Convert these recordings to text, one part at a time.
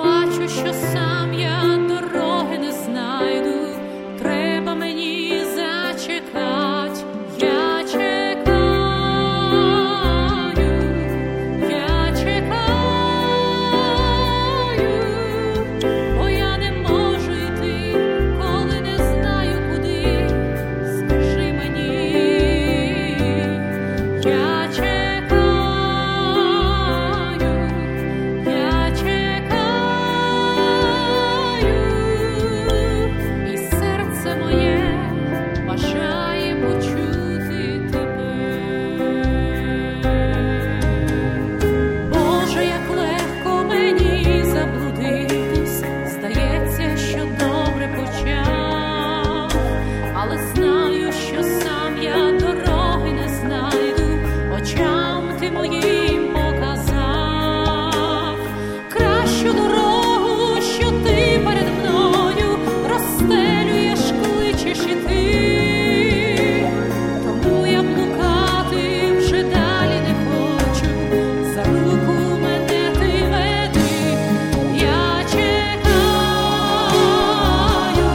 бачу, що сам я дороги не знайду, треба мені зачекать. Я чекаю, бо я не можу йти, коли не знаю куди. Скажи мені, я чекаю, і серце моє бажає почути тебе. Боже, як легко мені заблудитись, здається, що добре почав, але знаю, що сам я дороги не знайду, очам ти моїм показав кращу дорогу, що ти перед мною розстелюєш, кличеш і ти. Тому я блукати вже далі не хочу, за руку мене ти веди. Я чекаю,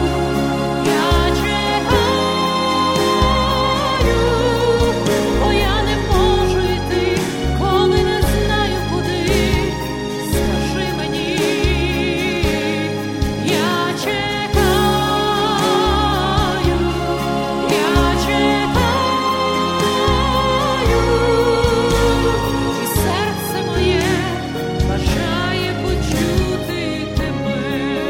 бо я не можу йти, коли не знаю куди. Скажи мені, я чекаю, і серце моє бажає почути тебе.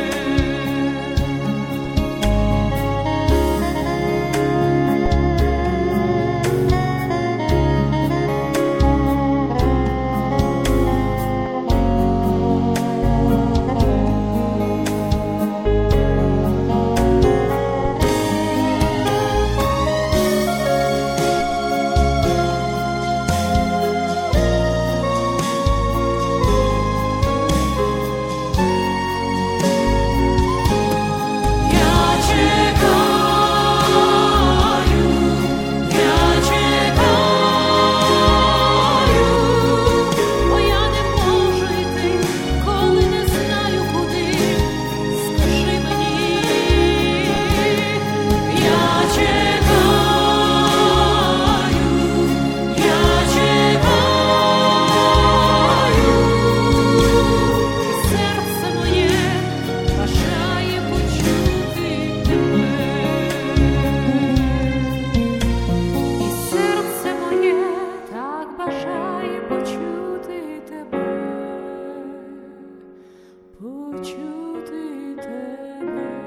Бо я не можу йти, коли не знаю куди. Скажи мені, я чекаю, і серце моє бажає почути тебе. І серце моє так бажає почути тебе, почути тебе.